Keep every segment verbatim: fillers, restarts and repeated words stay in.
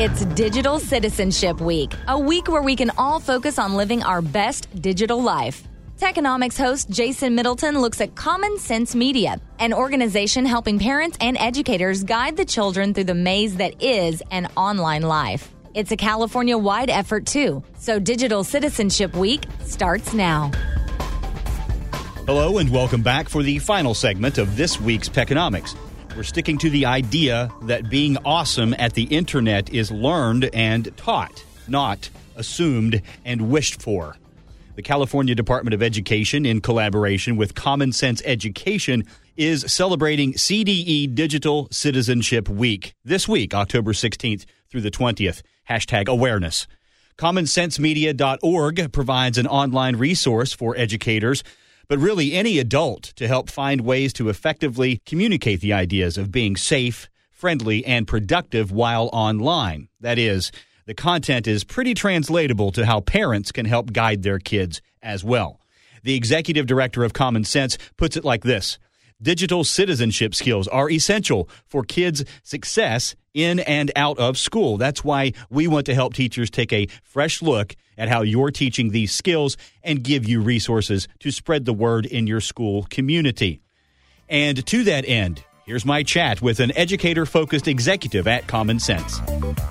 It's Digital Citizenship Week, a week where we can all focus on living our best digital life. Techonomics host Jason Middleton looks at Common Sense Media, an organization helping parents and educators guide the children through the maze that is an online life. It's a California-wide effort, too. So Digital Citizenship Week starts now. Hello and welcome back for the final segment of this week's Techonomics. We're sticking to the idea that being awesome at the internet is learned and taught, not assumed and wished for. The California Department of Education, in collaboration with Common Sense Education, is celebrating C D E Digital Citizenship Week this week, October sixteenth through the twentieth. Hashtag awareness. common sense media dot org provides an online resource for educators, but really any adult, to help find ways to effectively communicate the ideas of being safe, friendly, and productive while online. That is, the content is pretty translatable to how parents can help guide their kids as well. The executive director of Common Sense puts it like this: digital citizenship skills are essential for kids' success in and out of school. That's why we want to help teachers take a fresh look at how you're teaching these skills and give you resources to spread the word in your school community. And to that end, here's my chat with an educator-focused executive at Common Sense.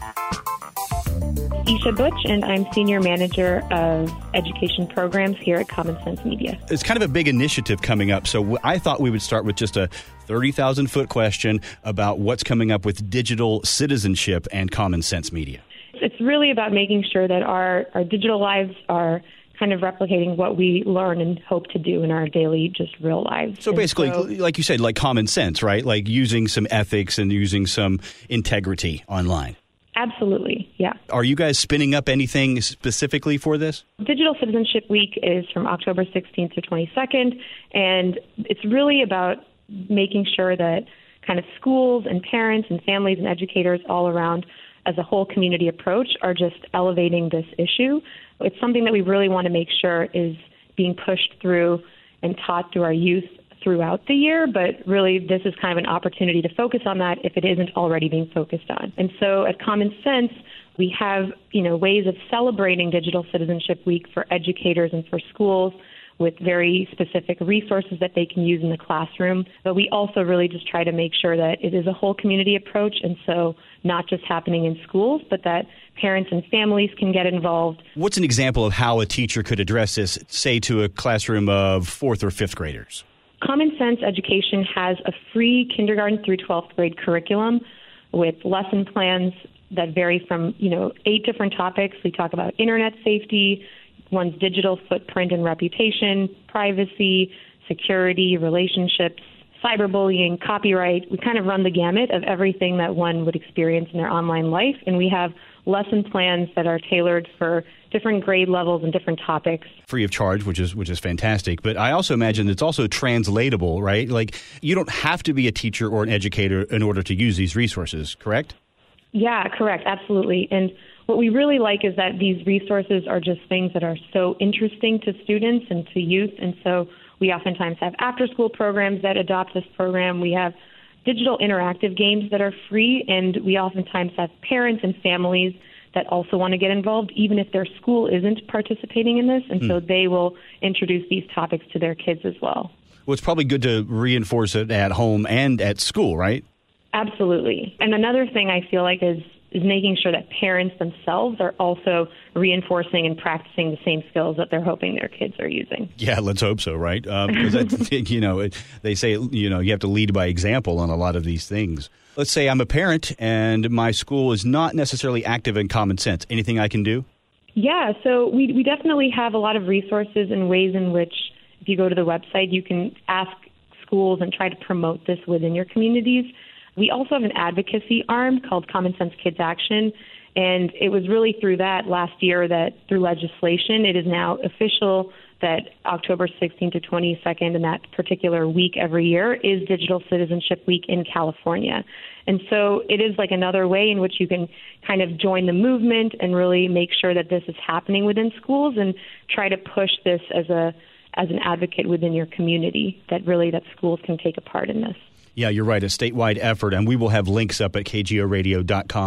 Isha Butch, and I'm Senior Manager of Education Programs here at Common Sense Media. It's kind of a big initiative coming up, so I thought we would start with just a thirty thousand foot question about what's coming up with digital citizenship and Common Sense Media. It's really about making sure that our, our digital lives are kind of replicating what we learn and hope to do in our daily, just real lives. So and basically, so, like you said, like common sense, right? Like using some ethics and using some integrity online. Absolutely, yeah. Are you guys spinning up anything specifically for this? Digital Citizenship Week is from October sixteenth to twenty-second, and it's really about making sure that kind of schools and parents and families and educators all around as a whole community approach are just elevating this issue. It's something that we really want to make sure is being pushed through and taught to our youth throughout the year, but really this is kind of an opportunity to focus on that if it isn't already being focused on. And so at Common Sense, we have, you know, ways of celebrating Digital Citizenship Week for educators and for schools with very specific resources that they can use in the classroom. But we also really just try to make sure that it is a whole community approach, and so not just happening in schools, but that parents and families can get involved. What's an example of how a teacher could address this, say, to a classroom of fourth or fifth graders? Common Sense Education has a free kindergarten through twelfth grade curriculum with lesson plans that vary from, you know, eight different topics. We talk about internet safety, one's digital footprint and reputation, privacy, security, relationships, cyberbullying, copyright. We kind of run the gamut of everything that one would experience in their online life, and we have lesson plans that are tailored for different grade levels and different topics. Free of charge, which is which is fantastic. But I also imagine it's also translatable, right? Like, you don't have to be a teacher or an educator in order to use these resources, correct? Yeah, correct. Absolutely. And what we really like is that these resources are just things that are so interesting to students and to youth. And so we oftentimes have after-school programs that adopt this program. We have digital interactive games that are free, and we oftentimes have parents and families that also want to get involved, even if their school isn't participating in this, and mm. so they will introduce these topics to their kids as well. Well, it's probably good to reinforce it at home and at school, right? Absolutely. And another thing I feel like is is making sure that parents themselves are also reinforcing and practicing the same skills that they're hoping their kids are using. Yeah, let's hope so, right? Because um, I think, you know, it, they say, you know, you have to lead by example on a lot of these things. Let's say I'm a parent and my school is not necessarily active in Common Sense. Anything I can do? Yeah, so we we definitely have a lot of resources and ways in which, if you go to the website, you can ask schools and try to promote this within your communities. We also have an advocacy arm called Common Sense Kids Action, and it was really through that last year that through legislation, it is now official that October sixteenth to twenty-second and that particular week every year is Digital Citizenship Week in California. And so it is like another way in which you can kind of join the movement and really make sure that this is happening within schools and try to push this as a as an advocate within your community, that really that schools can take a part in this. Yeah, you're right. A statewide effort, and we will have links up at k g o radio dot com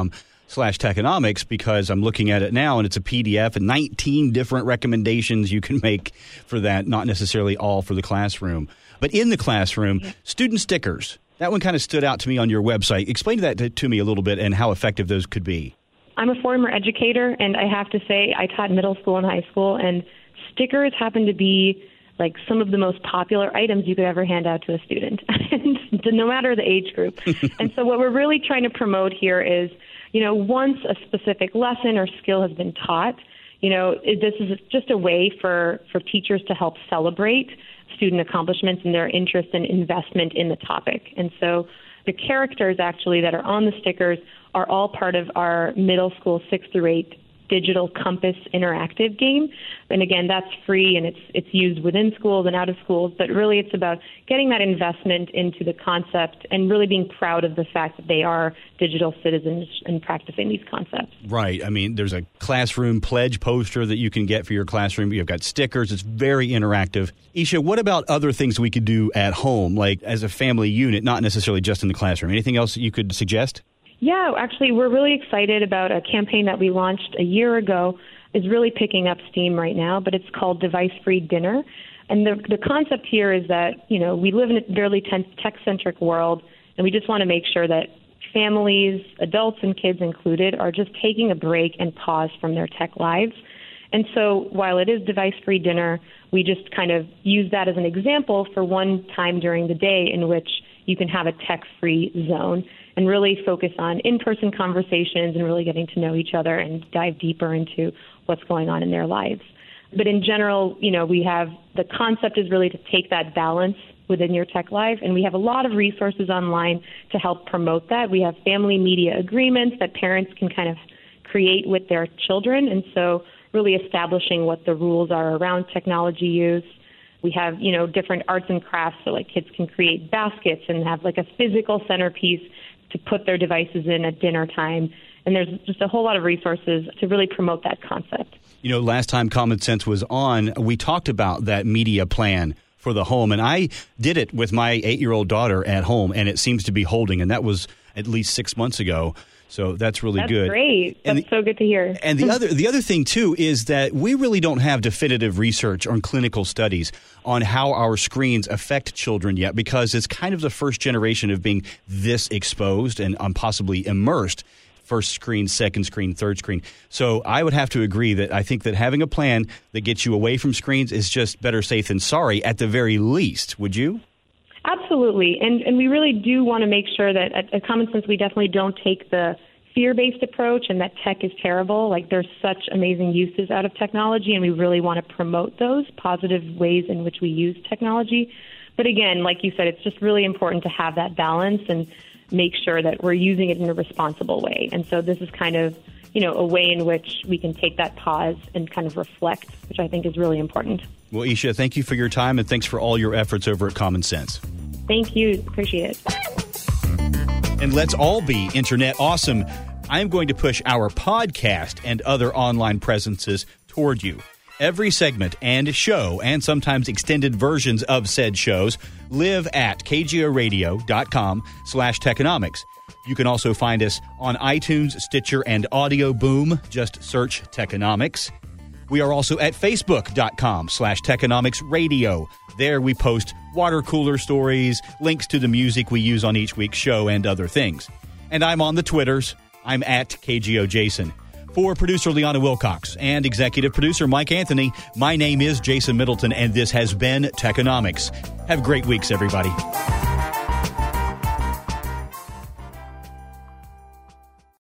slash Techonomics, because I'm looking at it now and it's a P D F and nineteen different recommendations you can make for that, not necessarily all for the classroom. But in the classroom, student stickers, that one kind of stood out to me on your website. Explain that to, to me a little bit and how effective those could be. I'm a former educator, and I have to say I taught middle school and high school, and stickers happen to be like some of the most popular items you could ever hand out to a student, and no matter the age group. And so what we're really trying to promote here is, you know, once a specific lesson or skill has been taught, you know, it, this is just a way for, for teachers to help celebrate student accomplishments and their interest and investment in the topic. And so the characters actually that are on the stickers are all part of our middle school six through eight digital Compass interactive game. And again, that's free and it's it's used within schools and out of schools, but really it's about getting that investment into the concept and really being proud of the fact that they are digital citizens and practicing these concepts. Right. I mean, there's a classroom pledge poster that you can get for your classroom. You've got stickers. It's very interactive. Isha, what about other things we could do at home, like as a family unit, not necessarily just in the classroom? Anything else that you could suggest? Yeah, actually, we're really excited about a campaign that we launched a year ago. Is really picking up steam right now, but it's called Device-Free Dinner. And the the concept here is that, you know, we live in a fairly tech-centric world, and we just want to make sure that families, adults and kids included, are just taking a break and pause from their tech lives. And so while it is device-free dinner, we just kind of use that as an example for one time during the day in which you can have a tech-free zone and really focus on in-person conversations and really getting to know each other and dive deeper into what's going on in their lives. But in general, you know, we have the concept is really to take that balance within your tech life, and we have a lot of resources online to help promote that. We have family media agreements that parents can kind of create with their children, and so really establishing what the rules are around technology use. We have, you know, different arts and crafts, so like kids can create baskets and have like a physical centerpiece to put their devices in at dinner time. And there's just a whole lot of resources to really promote that concept. You know, last time Common Sense was on, we talked about that media plan for the home, and I did it with my eight-year-old daughter at home, and it seems to be holding, and that was at least six months ago. So that's really that's good. That's great. And that's the, so good to hear. And the other the other thing, too, is that we really don't have definitive research on clinical studies on how our screens affect children yet, because it's kind of the first generation of being this exposed and um, possibly immersed. First screen, second screen, third screen. So I would have to agree that I think that having a plan that gets you away from screens is just better safe than sorry at the very least. Would you? Absolutely. And and we really do want to make sure that at, at Common Sense we definitely don't take the fear-based approach and that tech is terrible. Like there's such amazing uses out of technology, and we really want to promote those positive ways in which we use technology. But again, like you said, it's just really important to have that balance and make sure that we're using it in a responsible way. And so this is kind of, you know, a way in which we can take that pause and kind of reflect, which I think is really important. Well, Isha, thank you for your time, and thanks for all your efforts over at Common Sense. Thank you. Appreciate it. And let's all be internet awesome. I'm going to push our podcast and other online presences toward you. Every segment and show, and sometimes extended versions of said shows, live at kgoradio.com slash Techonomics. You can also find us on iTunes, Stitcher, and Audio Boom. Just search Techonomics. We are also at facebook.com slash Techonomics Radio. There we post water cooler stories, links to the music we use on each week's show, and other things. And I'm on the Twitters. I'm at K G O Jason. For producer Liana Wilcox and executive producer Mike Anthony, my name is Jason Middleton, and this has been Techonomics. Have great weeks, everybody.